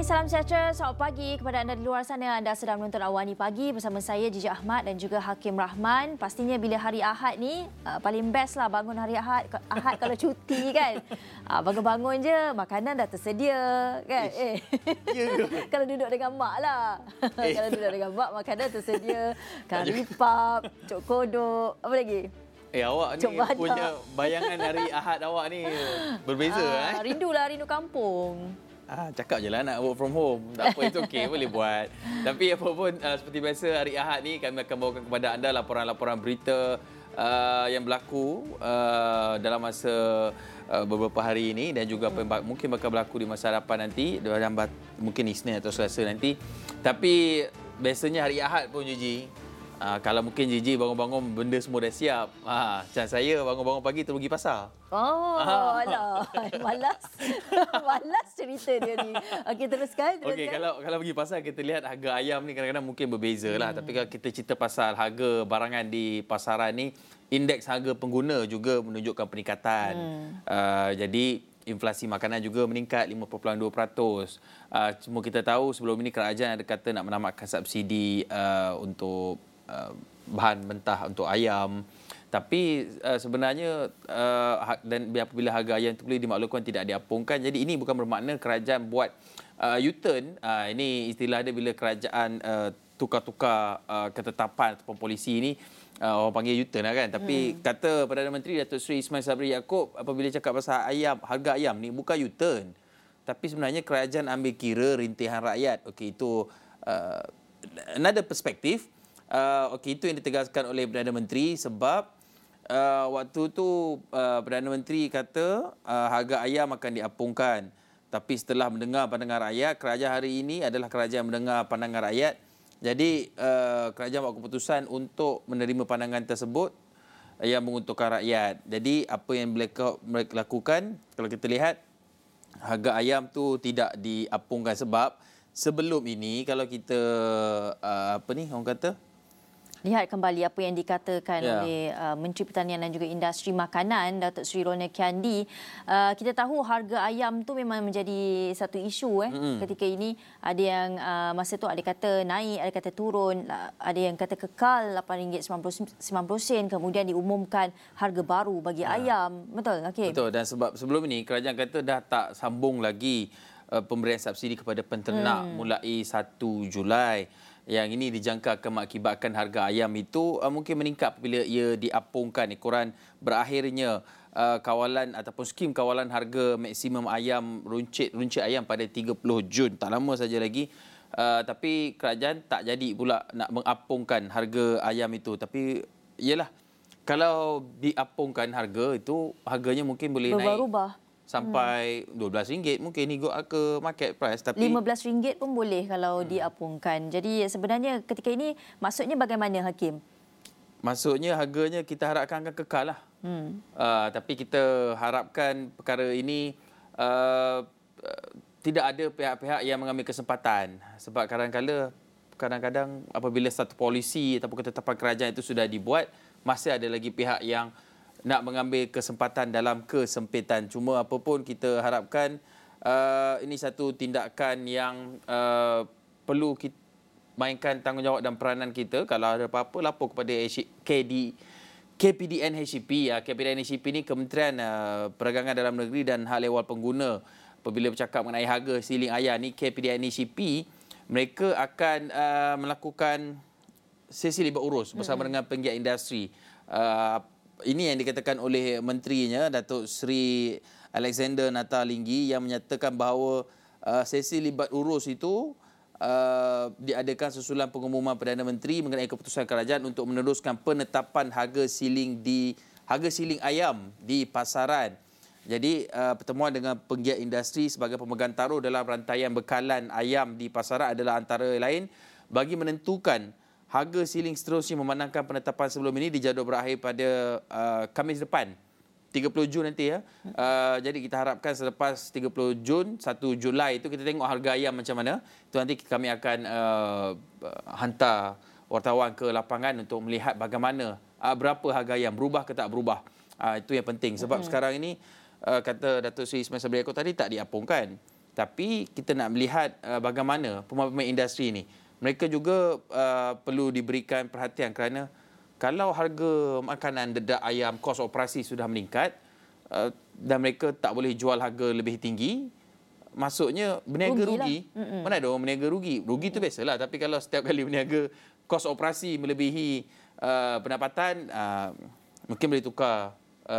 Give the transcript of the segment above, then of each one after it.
Hai, salam sejahtera. Selamat pagi kepada anda di luar sana. Anda sedang menonton Awani Pagi bersama saya, Jiji Ahmad dan juga Hakim Rahman. Pastinya bila hari Ahad ni, paling best lah bangun hari Ahad. Ahad kalau cuti kan. Bangun-bangun je, makanan dah tersedia kan. Kalau duduk dengan mak lah. Kalau duduk dengan mak, makanan tersedia. Kari pap, cok kodok, apa lagi? Awak ni punya bayangan hari Ahad awak ni berbeza. Rindu kampung. Cakap je lah nak work from home. Tak apa, itu okey, boleh buat. Tapi apa pun, seperti biasa hari Ahad ni kami akan bawakan kepada anda laporan-laporan berita yang berlaku dalam masa beberapa hari ini dan juga apa yang mungkin bakal berlaku di masa hadapan nanti, dalam mungkin Isnin atau Selasa nanti. Tapi biasanya hari Ahad pun Gigi, kalau mungkin Gigi bangun-bangun benda semua dah siap. Macam saya bangun-bangun pagi terus pergi pasar. Alah, malas. Malas cerita dia ni. Okey, teruskan. Okey, kalau pergi pasar kita lihat harga ayam ni kadang-kadang mungkin berbeza lah. Tapi kalau kita cerita pasal harga barangan di pasaran ni, indeks harga pengguna juga menunjukkan peningkatan. Jadi inflasi makanan juga meningkat 5.2%. Cuma kita tahu sebelum ini kerajaan ada kata nak menamatkan subsidi untuk bahan mentah untuk ayam. Tapi sebenarnya dan apabila harga ayam itu boleh dimaklumkan tidak diapungkan. Jadi ini bukan bermakna kerajaan buat U-turn. Ini istilah dia bila kerajaan tukar-tukar ketetapan ataupun polisi ini. Orang panggil U-turn lah kan. Tapi kata Perdana Menteri Datuk Seri Ismail Sabri Yaakob apabila cakap pasal ayam, harga ayam ni bukan U-turn. Tapi sebenarnya kerajaan ambil kira rintihan rakyat. Okey, itu another perspektif. Okey, itu yang ditegaskan oleh Perdana Menteri sebab waktu tu Perdana Menteri kata harga ayam akan diapungkan. Tapi setelah mendengar pandangan rakyat, kerajaan hari ini adalah kerajaan mendengar pandangan rakyat. Jadi kerajaan buat keputusan untuk menerima pandangan tersebut yang menguntungkan rakyat. Jadi apa yang mereka lakukan, kalau kita lihat harga ayam tu tidak diapungkan sebab sebelum ini kalau kita orang kata lihat kembali apa yang dikatakan oleh Menteri Pertanian dan juga Industri Makanan Datuk Seri Rona Kiandi. Kita tahu harga ayam tu memang menjadi satu isu ketika ini. Ada yang masa tu ada kata naik, ada kata turun, ada yang kata kekal RM8.90, kemudian diumumkan harga baru bagi ayam. Betul? Okay. Betul, dan sebab sebelum ini kerajaan kata dah tak sambung lagi pemberian subsidi kepada penternak mulai 1 Julai. Yang ini dijangka akan mengakibatkan harga ayam itu mungkin meningkat apabila ia diapungkan ekoran berakhirnya kawalan ataupun skim kawalan harga maksimum ayam runcit ayam pada 30 Jun. Tak lama saja lagi. Tapi kerajaan tak jadi pula nak mengapungkan harga ayam itu. Tapi iyalah, kalau diapungkan harga itu, harganya mungkin boleh berubah-ubah sampai RM12 mungkin ikut ke market price, tapi RM15 pun boleh kalau diapungkan. Jadi sebenarnya ketika ini maksudnya bagaimana Hakim? Maksudnya harganya kita harapkan akan kekal lah. Tapi kita harapkan perkara ini tidak ada pihak-pihak yang mengambil kesempatan. Sebab kadang-kadang apabila satu polisi ataupun ketetapan kerajaan itu sudah dibuat, masih ada lagi pihak yang nak mengambil kesempatan dalam kesempitan. Cuma apa pun kita harapkan ini satu tindakan yang perlu kita mainkan tanggungjawab dan peranan kita. Kalau ada apa-apa, lapor kepada KPDN HCP. KPDN HCP ni Kementerian Perdagangan Dalam Negeri dan Hal Ehwal Pengguna. Apabila bercakap mengenai harga siling ayam ni, KPDN HCP mereka akan melakukan sesi libat urus bersama dengan penggiat industri. Ini yang dikatakan oleh menterinya Datuk Seri Alexander Natalinggi yang menyatakan bahawa sesi libat urus itu diadakan sesulang pengumuman Perdana Menteri mengenai keputusan kerajaan untuk meneruskan penetapan harga siling ayam di pasaran. Jadi pertemuan dengan penggiat industri sebagai pemegang taruh dalam rantaian bekalan ayam di pasaran adalah antara lain bagi menentukan harga siling seterusnya memandangkan penetapan sebelum ini dijadual berakhir pada Khamis depan, 30 Jun nanti ya. Jadi kita harapkan selepas 30 Jun, 1 Julai itu kita tengok harga ayam macam mana. Itu nanti kami akan hantar wartawan ke lapangan untuk melihat bagaimana berapa harga ayam, berubah ke tak berubah. Itu yang penting sebab sekarang ini kata Datuk Seri Ismail Sabri Yaakob tadi tak diapungkan. Tapi kita nak melihat bagaimana pemain-pemain industri ini. Mereka juga perlu diberikan perhatian kerana kalau harga makanan dedak ayam, kos operasi sudah meningkat dan mereka tak boleh jual harga lebih tinggi, maksudnya berniaga rugi. Mana ada orang berniaga rugi? Rugi tu biasalah. Tapi kalau setiap kali berniaga kos operasi melebihi pendapatan, mungkin boleh tukar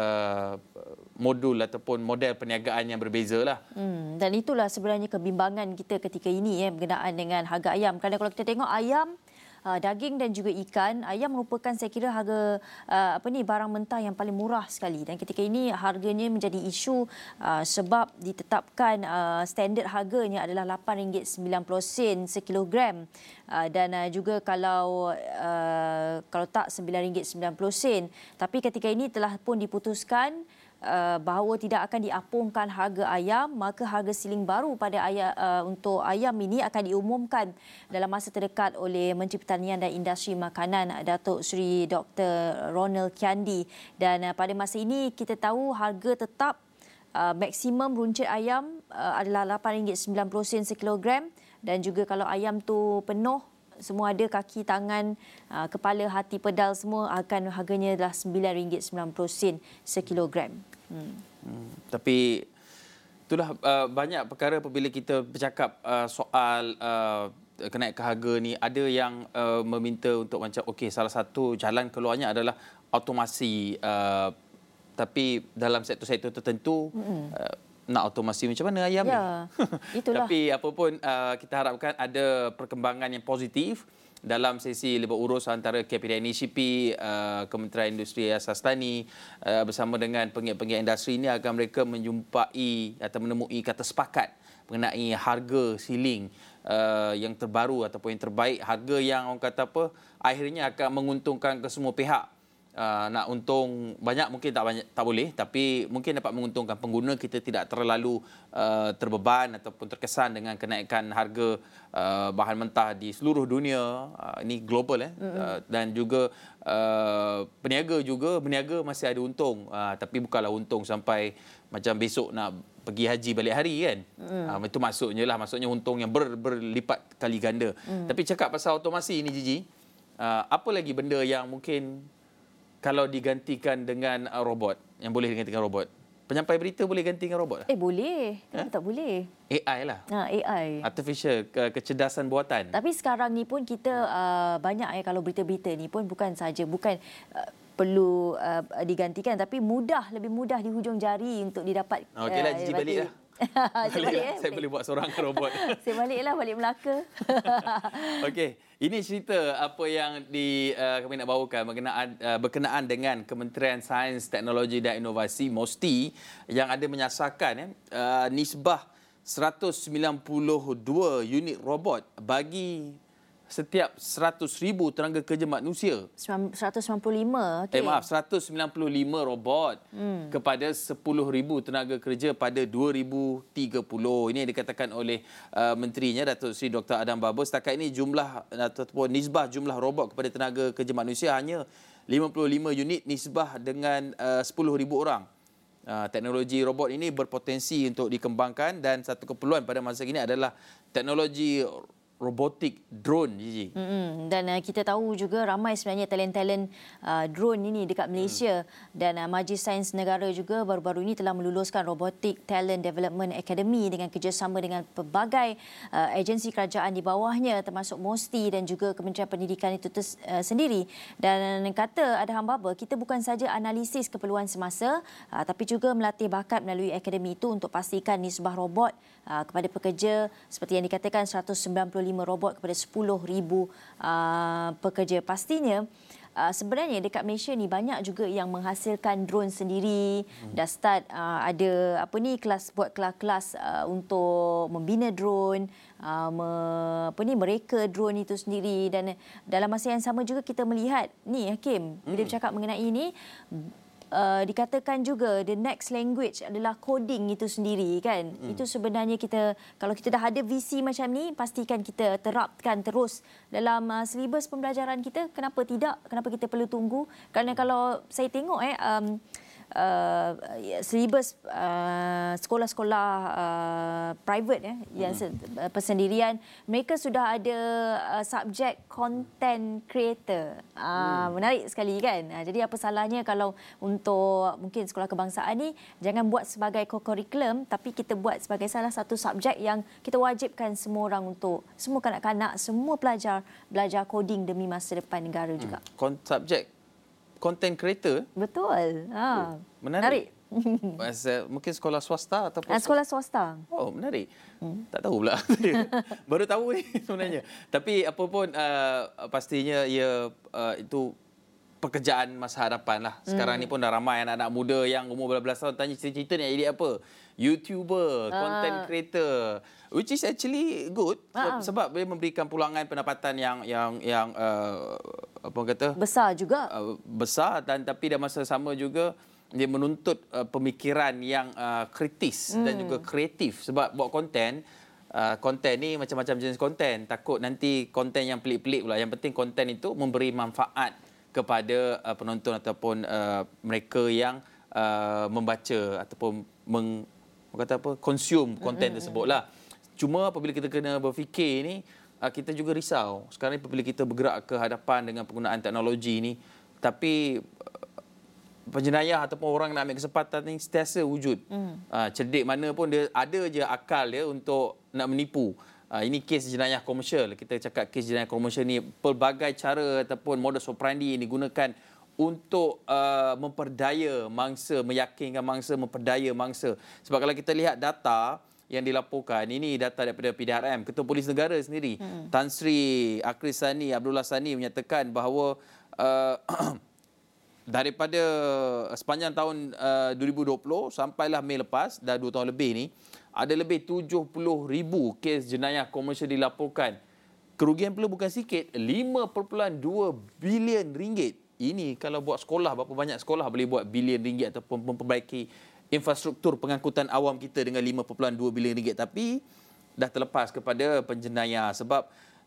modul ataupun model perniagaan yang berbeza lah. Dan itulah sebenarnya kebimbangan kita ketika ini berkenaan dengan harga ayam. Kerana kalau kita tengok ayam, daging dan juga ikan, ayam merupakan saya kira harga barang mentah yang paling murah sekali, dan ketika ini harganya menjadi isu sebab ditetapkan standard harganya adalah RM8.90 sekilogram, dan juga kalau tak RM9.90. Tapi ketika ini telah pun diputuskan bahawa tidak akan diapungkan harga ayam, maka harga siling baru pada untuk ayam ini akan diumumkan dalam masa terdekat oleh Menteri Pertanian dan Industri Makanan Datuk Seri Dr. Ronald Kiandi. Dan pada masa ini kita tahu harga tetap maksimum runcit ayam adalah RM8.90 sekilogram, dan juga kalau ayam tu penuh, semua ada kaki, tangan, kepala, hati, pedal semua, akan harganya adalah RM9.90 sekilogram. Tapi itulah banyak perkara apabila kita bercakap soal kenaikan harga ni. Ada yang meminta untuk macam okey, salah satu jalan keluarnya adalah automasi, tapi dalam sektor-sektor tertentu nak automasi macam mana ayam ni? Itulah. Tapi apa pun kita harapkan ada perkembangan yang positif dalam sesi lebar urus antara KPDN ICP, Kementerian Industri Asas Tani bersama dengan penggiat-penggiat industri ini agar mereka menjumpai atau menemui kata sepakat mengenai harga siling yang terbaru ataupun yang terbaik, harga yang orang kata akhirnya akan menguntungkan ke semua pihak. Nak untung banyak mungkin tak boleh, tapi mungkin dapat menguntungkan pengguna. Kita tidak terlalu terbeban ataupun terkesan dengan kenaikan harga bahan mentah di seluruh dunia. Ini global dan juga berniaga masih ada untung, tapi bukanlah untung sampai macam besok nak pergi haji balik hari kan. Itu maksudnya untung yang berlipat kali ganda. Tapi cakap pasal automasi ini, Gigi, apa lagi benda yang mungkin kalau digantikan dengan robot, yang boleh digantikan robot? Penyampai berita boleh gantikan robot? Boleh. Kenapa tak boleh? AI lah. AI. Artificial, kecerdasan buatan. Tapi sekarang ni pun kita banyak kalau berita-berita ni pun bukan perlu digantikan, tapi lebih mudah di hujung jari untuk didapat. Okeylah, Gigi balik lah. Saya boleh buat seorang robot. Saya baliklah, balik Melaka. Okey, ini cerita apa yang kami nak bawakan berkenaan dengan Kementerian Sains, Teknologi dan Inovasi MOSTI yang ada menyasarkan nisbah 192 unit robot bagi setiap 100,000 tenaga kerja manusia. 195. Okay. 195 robot kepada 10,000 tenaga kerja pada 2030. Ini yang dikatakan oleh menterinya Datuk Seri Dr. Adam Baber. Setakat ini jumlah ataupun nisbah jumlah robot kepada tenaga kerja manusia hanya 55 unit nisbah dengan 10,000 orang. Teknologi robot ini berpotensi untuk dikembangkan, dan satu keperluan pada masa ini adalah teknologi robotik drone, Gigi. Dan kita tahu juga ramai sebenarnya talent-talent drone ini dekat Malaysia, dan Majlis Sains Negara juga baru-baru ini telah meluluskan Robotic Talent Development Academy dengan kerjasama dengan pelbagai agensi kerajaan di bawahnya, termasuk MOSTI dan juga Kementerian Pendidikan itu sendiri. Dan kata Adam Baber, kita bukan saja analisis keperluan semasa, tapi juga melatih bakat melalui akademi itu untuk pastikan nisbah robot kepada pekerja seperti yang dikatakan 195 robot kepada 10,000 pekerja. Pastinya sebenarnya dekat Malaysia ni banyak juga yang menghasilkan drone sendiri. Dah start ada kelas untuk membina drone, mereka drone itu sendiri. Dan dalam masa yang sama juga kita melihat ni, Hakim, bila bercakap mengenai ini, dikatakan juga the next language adalah coding itu sendiri kan. Itu sebenarnya kalau kita dah ada visi macam ni, pastikan kita terapkan terus dalam silibus pembelajaran kita. Kenapa tidak? Kenapa kita perlu tunggu? Kerana kalau saya tengok silibus sekolah-sekolah private yang persendirian, mereka sudah ada subjek content creator. Menarik sekali kan. Jadi apa salahnya kalau untuk mungkin sekolah kebangsaan ni jangan buat sebagai co-curriculum, tapi kita buat sebagai salah satu subjek yang kita wajibkan semua orang untuk, semua kanak-kanak, semua pelajar belajar coding demi masa depan negara juga. Subjek content creator? Betul. Menarik. Mungkin sekolah swasta ataupun sekolah swasta. Oh, menarik. Tak tahu pula. Baru tahu ni sebenarnya. Tapi apa pun pastinya ia itu pekerjaan masa hadapan lah. Sekarang ni pun dah ramai anak-anak muda yang umur belas tahun tanya cita-cita ni jadi apa? YouTuber, content creator, which is actually good sebab boleh memberikan pulangan pendapatan yang apa kata? Besar juga. Besar, dan tapi dalam masa sama juga dia menuntut pemikiran yang kritis dan juga kreatif sebab buat konten ni macam-macam jenis konten. Takut nanti konten yang pelik-pelik pula. Yang penting konten itu memberi manfaat kepada penonton ataupun mereka yang membaca ataupun consume konten tersebutlah. Cuma apabila kita kena berfikir ni, kita juga risau. Sekarang ni apabila kita bergerak ke hadapan dengan penggunaan teknologi ni, tapi penjenayah ataupun orang nak ambil kesempatan ni sentiasa wujud. Cerdik mana pun dia ada je akal dia untuk nak menipu. Ini kes jenayah komersial. Kita cakap kes jenayah komersial ni pelbagai cara ataupun modus operandi yang digunakan untuk memperdaya mangsa, meyakinkan mangsa, memperdaya mangsa. Sebab kalau kita lihat data yang dilaporkan, ini data daripada PDRM, Ketua Polis Negara sendiri, Tan Sri Akris Sani, Abdullah Sani menyatakan bahawa daripada sepanjang tahun 2020 sampailah Mei lepas, dah 2 tahun lebih ni, ada lebih 70,000 kes jenayah komersial dilaporkan. Kerugian pula bukan sikit, 5.2 bilion ringgit. Ini kalau buat sekolah, berapa banyak sekolah boleh buat bilion ringgit ataupun memperbaiki infrastruktur pengangkutan awam kita dengan 5.2 bilion ringgit. Tapi dah terlepas kepada penjenayah sebab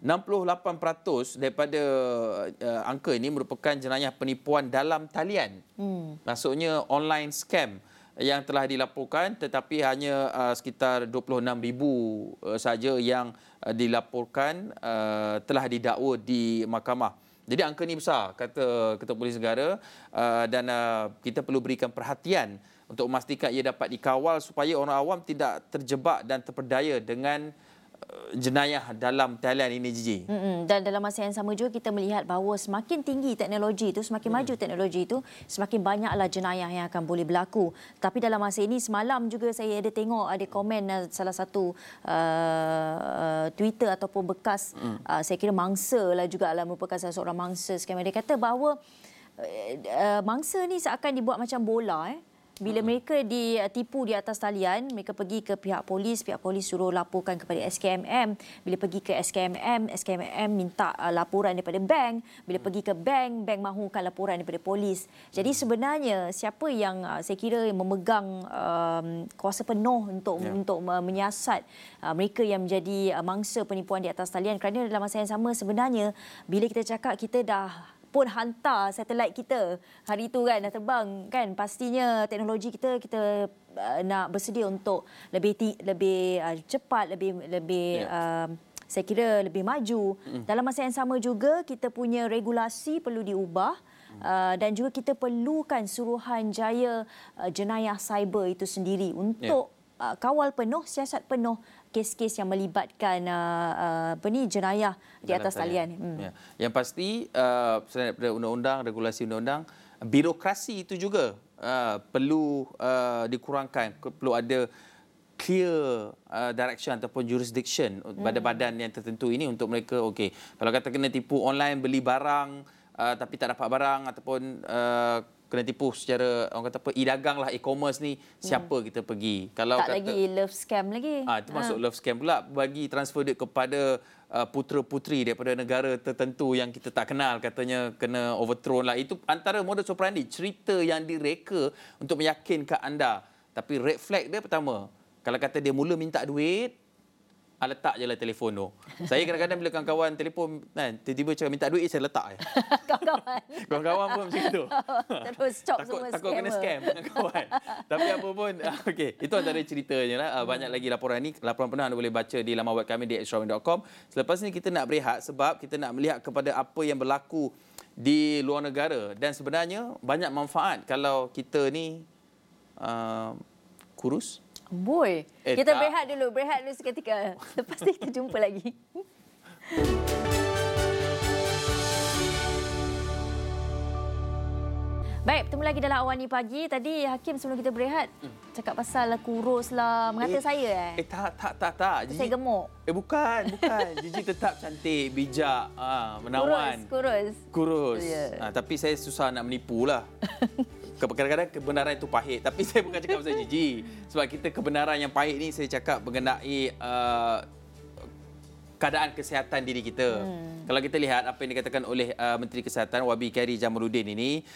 68% daripada angka ini merupakan jenayah penipuan dalam talian. Maksudnya online scam yang telah dilaporkan, tetapi hanya sekitar 26,000 saja yang dilaporkan telah didakwa di mahkamah. Jadi angka ni besar, kata Ketua Polis Negara, dan kita perlu berikan perhatian untuk memastikan ia dapat dikawal supaya orang awam tidak terjebak dan terperdaya dengan jenayah dalam talian ini, Gigi. Dan dalam masa yang sama juga kita melihat bahawa semakin tinggi teknologi itu, semakin maju teknologi itu, semakin banyaklah jenayah yang akan boleh berlaku. Tapi dalam masa ini, semalam juga saya ada tengok ada komen salah satu Twitter ataupun bekas saya kira mangsa lah juga lah, merupakan salah seorang mangsa scam. Dia kata bahawa mangsa ni seakan dibuat macam bola. Bila mereka ditipu di atas talian, mereka pergi ke pihak polis suruh laporkan kepada SKMM. Bila pergi ke SKMM minta laporan daripada bank. Bila pergi ke bank mahukan laporan daripada polis. Jadi sebenarnya siapa yang saya kira memegang kuasa penuh untuk menyiasat mereka yang menjadi mangsa penipuan di atas talian, kerana dalam masa yang sama sebenarnya bila kita cakap kita dah pun hantar satelit kita hari itu kan, dah terbang kan, pastinya teknologi kita nak bersedia untuk lebih cepat, lebih saya kira lebih maju. Dalam masa yang sama juga kita punya regulasi perlu diubah. Dan juga kita perlukan Suruhanjaya Jenayah Cyber itu sendiri untuk kawal penuh, siasat penuh kes-kes yang melibatkan jenayah di atas talian. Yang pasti selain daripada undang-undang, regulasi undang-undang, birokrasi itu juga perlu dikurangkan. Perlu ada clear direction ataupun jurisdiction pada badan yang tertentu ini untuk mereka. Okey, kalau kata kena tipu online, beli barang tapi tak dapat barang, ataupun kena tipu secara orang kata apa, e-dagang lah, e-commerce ni, siapa kita pergi? Kalau tak kata, lagi love scam lagi. Itu masuk love scam pula, bagi transfer duit kepada putera-puteri daripada negara tertentu yang kita tak kenal, katanya kena overthrown lah. Itu antara modus operandi, cerita yang direka untuk meyakinkan anda. Tapi red flag dia pertama, kalau kata dia mula minta duit, letak je lah telefon tu. Saya kadang-kadang bila kawan-kawan telefon kan, tiba-tiba cakap minta duit, saya letak je. Kawan-kawan. Kawan-kawan pun macam tu. Terus cop semua Takut kena scam dengan kawan. Tapi apa pun, okey, itu antara ceritanya lah. Banyak lagi laporan ni. Laporan penuh anda boleh baca di laman web kami di extraordinary.com. Selepas ni kita nak berehat sebab kita nak melihat kepada apa yang berlaku di luar negara. Dan sebenarnya banyak manfaat kalau kita ni kurus. Boy, kita tak. berehat dulu seketika. Lepas ni kita jumpa lagi. Baik, bertemu lagi dalam Awani Pagi. Tadi Hakim sebelum kita berehat cakap pasal kurus lah, mengata saya Tak. Saya gemuk. Bukan. Gigi tetap cantik, bijak, menawan. Kurus. Yeah. Tapi saya susah nak menipu lah. Kadang-kadang kebenaran itu pahit. Tapi saya bukan cakap pasal Gigi. Sebab kita kebenaran yang pahit ni saya cakap mengenai keadaan kesihatan diri kita. Kalau kita lihat apa yang dikatakan oleh Menteri Kesihatan Wabi Khairi Jamaluddin ini,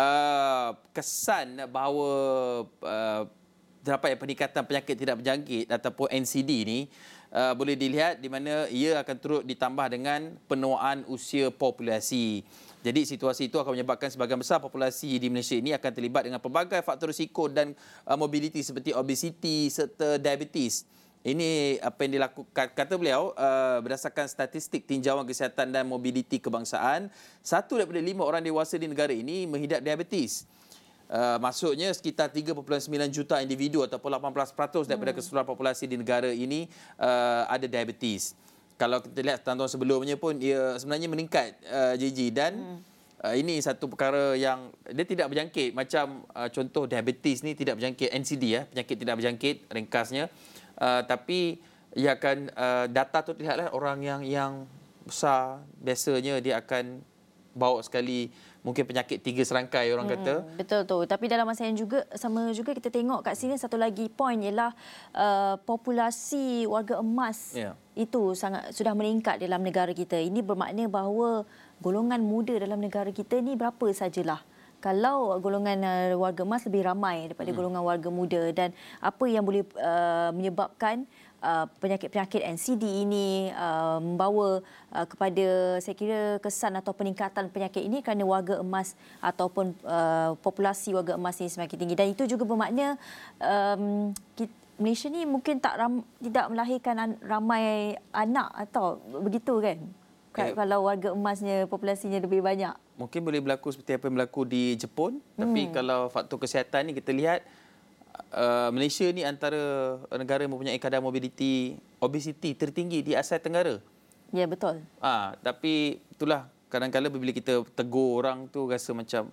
kesan bahawa terdapat peningkatan penyakit tidak berjangkit ataupun NCD ni boleh dilihat di mana ia akan turut ditambah dengan penuaan usia populasi. Jadi situasi itu akan menyebabkan sebahagian besar populasi di Malaysia ini akan terlibat dengan pelbagai faktor risiko dan mobiliti seperti obesiti serta diabetes. Ini apa yang dilakukan, kata beliau, berdasarkan statistik tinjauan kesihatan dan mobiliti kebangsaan, 1 daripada 5 orang dewasa di negara ini menghidap diabetes. Maksudnya sekitar 3.9 juta individu ataupun 18% daripada keseluruhan populasi di negara ini ada diabetes. Kalau kita lihat tahun-tahun sebelumnya pun ia sebenarnya meningkat, Gigi, dan ini satu perkara yang dia tidak berjangkit. Macam contoh diabetes ni tidak berjangkit, NCD, penyakit tidak berjangkit ringkasnya. Tapi ia akan data tu lihatlah orang yang besar biasanya dia akan bawa sekali mungkin penyakit 3 serangkai orang kata. Betul tu. Tapi dalam masa yang sama juga kita tengok kat sini satu lagi poin ialah populasi warga emas itu sudah meningkat dalam negara kita. Ini bermakna bahawa golongan muda dalam negara kita ni berapa sajalah. Kalau golongan warga emas lebih ramai daripada golongan warga muda, dan apa yang boleh menyebabkan penyakit-penyakit NCD ini membawa kepada, saya kira, kesan atau peningkatan penyakit ini kerana warga emas ataupun populasi warga emas ini semakin tinggi. Dan itu juga bermakna Malaysia ni mungkin tidak melahirkan ramai anak atau begitu kan? Kalau warga emasnya populasinya lebih banyak. Mungkin boleh berlaku seperti apa yang berlaku di Jepun. Tapi kalau faktor kesihatan ni kita lihat, Malaysia ni antara negara yang mempunyai kadar obesiti tertinggi di Asia Tenggara. Ya, betul. Tapi itulah, kadang-kadang bila kita tegur orang tu rasa macam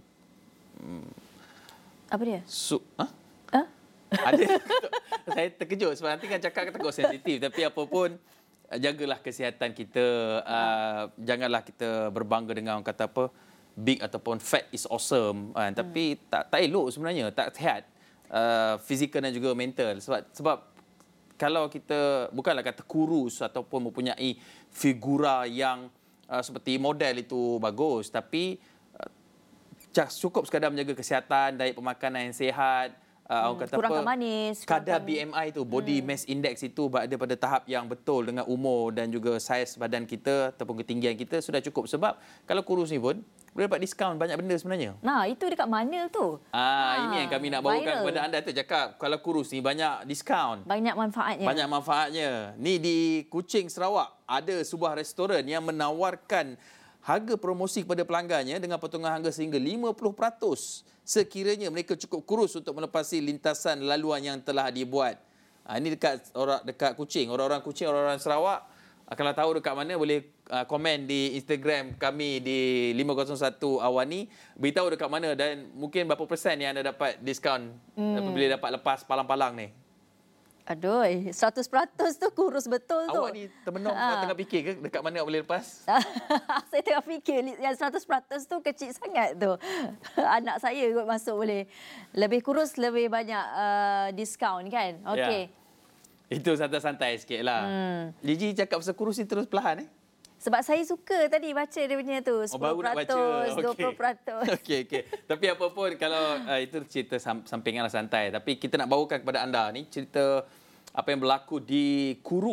apa dia? Ada. Saya terkejut sebab nanti kan cakap tegur sensitif, tapi apa pun jagalah kesihatan kita. Janganlah kita berbangga dengan orang kata apa, big ataupun fat is awesome. Tapi tak elok sebenarnya, tak sihat. Fizikal dan juga mental. Sebab kalau kita bukanlah kata kurus ataupun mempunyai figura yang seperti model itu bagus, tapi cukup sekadar menjaga kesihatan, diet pemakanan yang sihat, orang kata kurangkan apa, manis, kadar BMI itu, body mass index itu berada pada tahap yang betul dengan umur dan juga saiz badan kita ataupun ketinggian kita sudah cukup. Sebab kalau kurus ni pun boleh dapat diskaun banyak benda sebenarnya. Nah, itu dekat mana tu? Ini yang kami nak bawakan kepada anda tu, cakap kalau kurus ni banyak diskaun. Banyak manfaatnya. Ni di Kuching, Sarawak, ada sebuah restoran yang menawarkan harga promosi kepada pelanggannya dengan potongan harga sehingga 50% sekiranya mereka cukup kurus untuk melepasi lintasan laluan yang telah dibuat. Ini dekat Kuching. Orang-orang Kuching, orang-orang Sarawak, kalau tahu dekat mana boleh komen di Instagram kami di 501 Awani, beritahu dekat mana dan mungkin berapa persen yang anda dapat diskaun bila dapat lepas palang-palang ni. Aduh, 100% tu kurus betul tu. Awak ni termenung tengah fikir ke dekat mana boleh lepas? Saya tengah fikir yang 100% tu kecil sangat tu. Anak saya kot masuk boleh. Lebih kurus lebih banyak diskaun kan? Okey. Itu santai-santai sikit lah. Gigi cakap pasal kurus ni terus perlahan Sebab saya suka tadi baca dia punya tu. 10%, baru nak baca. 20%. Okey. Tapi apa pun, kalau itu cerita sampingan lah, santai. Tapi kita nak bawakan kepada anda ni cerita apa yang berlaku di Kuru,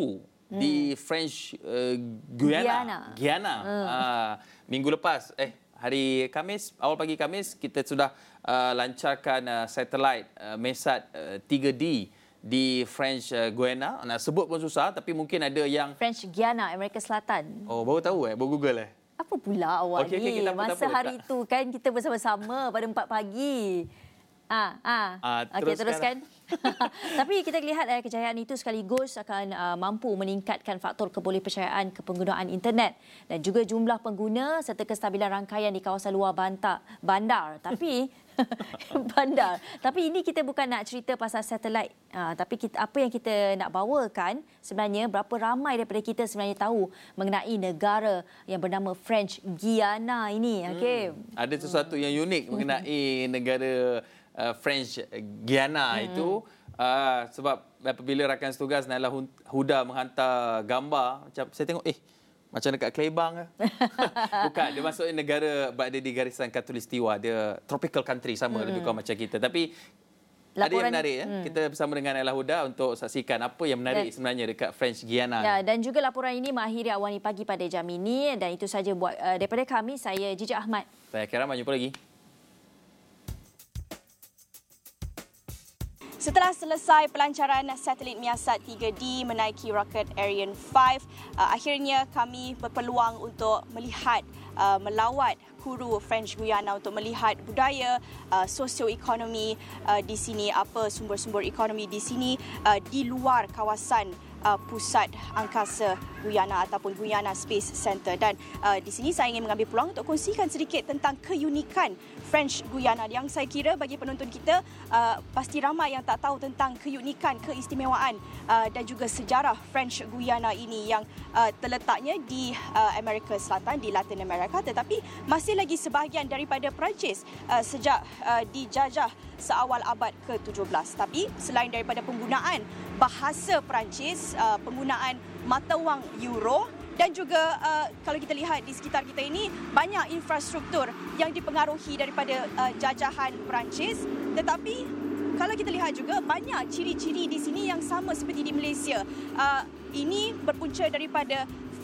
di French Guyana. Minggu lepas, hari Khamis, awal pagi Khamis, kita sudah lancarkan satelit MESAT 3D di French Guyana. Nak sebut pun susah, tapi mungkin ada yang... French Guyana, Amerika Selatan. Oh, baru tahu baru Google Apa pula awak ni? kita Masa hari itu kan kita bersama-sama pada 4 pagi. Okey, teruskan. Tapi kita lihat kejayaan itu sekaligus akan mampu meningkatkan faktor kebolehpercayaan kepenggunaan internet dan juga jumlah pengguna serta kestabilan rangkaian di kawasan luar bandar. Tapi Tapi ini kita bukan nak cerita pasal satelit. Tapi apa yang kita nak bawakan sebenarnya, berapa ramai daripada kita sebenarnya tahu mengenai negara yang bernama French Guyana ini. Okay. Ada sesuatu yang unik mengenai negara French Guyana itu. Sebab apabila rakan setugas Naila Huda menghantar gambar, macam saya tengok, macam dekat Kelebang ke? Bukan, dia masuk negara berada di garisan khatulistiwa. Dia tropical country, sama lebih kurang macam kita. Tapi ada yang menarik. Kita bersama dengan Naila Huda untuk saksikan apa yang menarik sebenarnya dekat French Guyana. Ya, dan juga laporan ini mengakhiri Awani Pagi pada jam ini. Dan itu saja buat daripada kami. Saya Jijak Ahmad. Saya Khairul, jumpa lagi. Setelah selesai pelancaran satelit MESAT 3D menaiki roket Ariane 5, akhirnya kami berpeluang untuk melihat, melawat Kuru French Guyana untuk melihat budaya, sosioekonomi di sini, apa sumber-sumber ekonomi di sini di luar kawasan pusat angkasa Guyana ataupun Guyana Space Center. Dan di sini saya ingin mengambil peluang untuk kongsikan sedikit tentang keunikan French Guyana yang saya kira bagi penonton kita pasti ramai yang tak tahu tentang keunikan, keistimewaan dan juga sejarah French Guyana ini yang terletaknya di Amerika Selatan, di Latin America, tetapi masih lagi sebahagian daripada Perancis sejak dijajah seawal abad ke-17. Tapi selain daripada penggunaan bahasa Perancis, penggunaan mata wang euro dan juga kalau kita lihat di sekitar kita ini banyak infrastruktur yang dipengaruhi daripada jajahan Perancis, tetapi kalau kita lihat juga banyak ciri-ciri di sini yang sama seperti di Malaysia. Ini berpunca daripada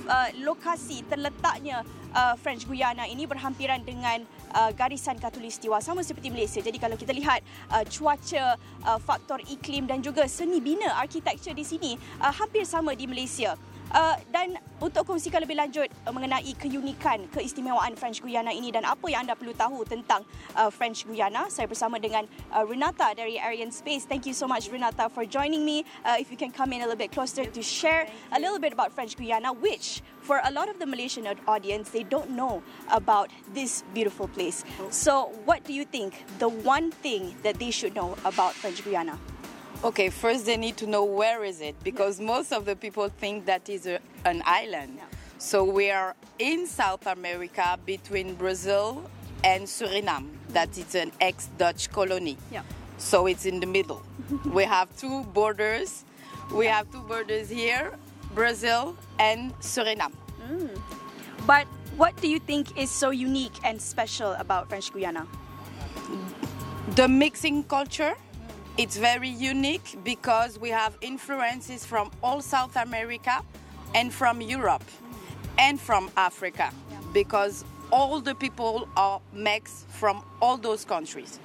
lokasi terletaknya French Guyana ini berhampiran dengan garisan khatulistiwa sama seperti Malaysia. Jadi kalau kita lihat cuaca, faktor iklim dan juga seni bina arkitektur di sini hampir sama di Malaysia. Dan untuk kongsikan lebih lanjut mengenai keunikan, keistimewaan French Guyana ini dan apa yang anda perlu tahu tentang French Guyana, saya bersama dengan Renata dari Ariane Space. Thank you so much, Renata, for joining me. If you can come in a little bit closer to share a little bit about French Guyana, which for a lot of the Malaysian audience, they don't know about this beautiful place. So what do you think the one thing that they should know about French Guyana? Okay, first they need to know where is it, because most of the people think that is an island. So we are in South America between Brazil and Suriname. That is an ex-Dutch colony. So it's in the middle. We have two borders. We have two borders here, Brazil and Suriname. But what do you think is so unique and special about French Guyana? The mixing culture. It's very unique because we have influences from all South America and from Europe and from Africa, because all the people are mixed from all those countries.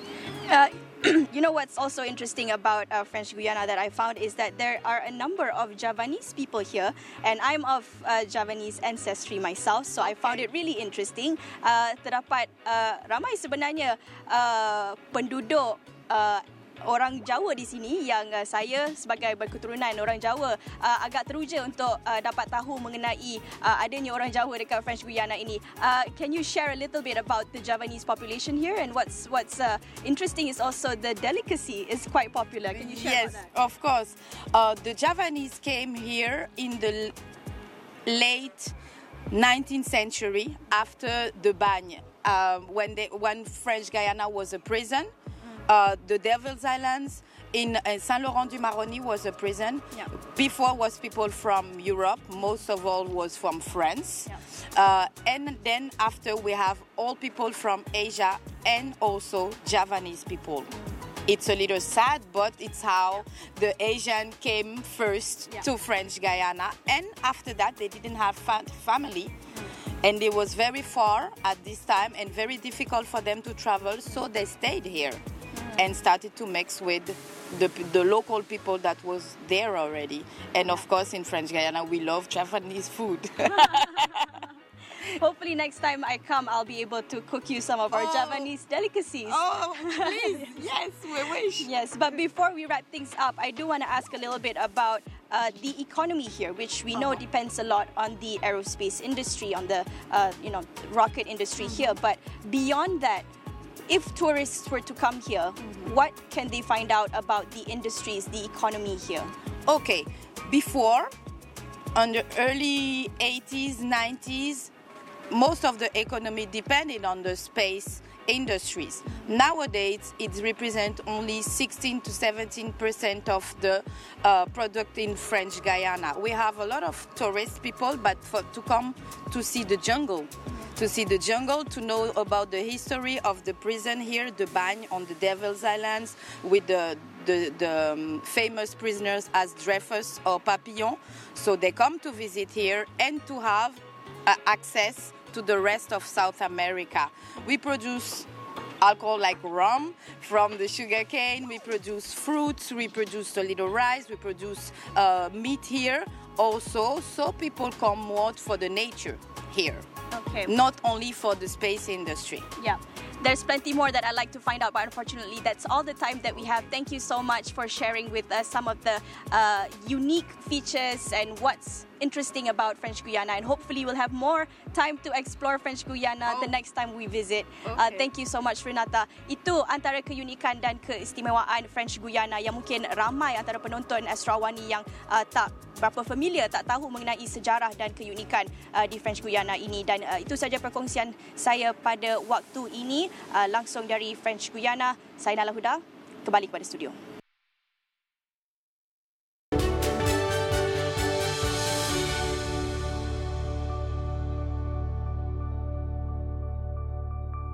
You know what's also interesting about French Guyana that I found is that there are a number of Javanese people here, and I'm of Javanese ancestry myself, so I found it really interesting. Terdapat ramai sebenarnya penduduk orang Jawa di sini yang saya sebagai berketurunan orang Jawa agak teruja untuk dapat tahu mengenai adanya orang Jawa dekat French Guyana ini. Can you share a little bit about the Javanese population here, and what's interesting is also the delicacy is quite popular. Can you share Yes, about that? of course. The Javanese came here in the late 19th century after the Bagne, when French Guyana was a prison. The Devil's Islands in Saint-Laurent-du-Maroni was a prison. Before was people from Europe, most of all was from France. And then after we have all people from Asia and also Javanese people. It's a little sad, but it's how the Asian came first to French Guiana. And after that, they didn't have family. And it was very far at this time and very difficult for them to travel. So they stayed here and started to mix with the local people that was there already. And of course, in French Guiana, we love Japanese food. Hopefully next time I come, I'll be able to cook you some of our Javanese delicacies. Oh, please. Yes, we wish. Yes, but before we wrap things up, I do want to ask a little bit about the economy here, which we know depends a lot on the aerospace industry, on the rocket industry here. But beyond that, if tourists were to come here, what can they find out about the industries, the economy here? Okay, before, on the early 80s, 90s, most of the economy depended on the space industries. Nowadays, it represents only 16 to 17% of the product in French Guiana. We have a lot of tourist people, but to come to see the jungle. To know about the history of the prison here, the Bagne on the Devil's Islands, with the famous prisoners as Dreyfus or Papillon. So they come to visit here and to have access to the rest of South America. We produce alcohol like rum from the sugarcane. We produce fruits. We produce a little rice. We produce meat here also. So people come more for the nature here. Okay. Not only for the space industry. Yeah. There's plenty more that I'd like to find out, but unfortunately, that's all the time that we have. Thank you so much for sharing with us some of the unique features and what's interesting about French Guiana. And hopefully, we'll have more time to explore French Guiana the next time we visit. Okay. Thank you so much, Renata. Itu antara keunikan dan keistimewaan French Guiana yang mungkin ramai antara penonton Astrawani yang tak berapa familiar, tak tahu mengenai sejarah dan keunikan di French Guiana ini. Dan itu saja perkongsian saya pada waktu ini langsung dari French Guiana. Saya Nala Huda, kembali kepada studio.